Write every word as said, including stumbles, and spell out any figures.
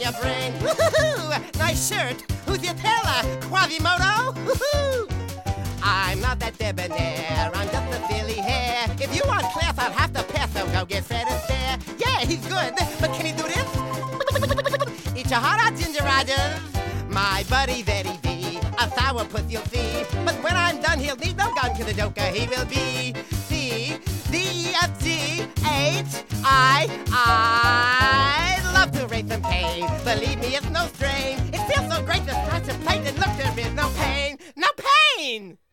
your brain. Woo-hoo-hoo! Nice shirt. Who's your tailor? Quasimodo? Woo-hoo! I'm not that debonair, I'm just a silly hair. If you want class, I'll have to pass, so go get Fred Astaire. Yeah, he's good, but can he do this? Eat your heart out, Ginger Rogers. My buddy Eddie V, a sourpuss you'll see. But when I'm done, he'll need no gun, 'cause the Joker he will be. C, D, F, G, H, I, I love to raise some pain. Believe me, it's no strain. It feels so great to scratch a plate and look, there is no pain. No pain!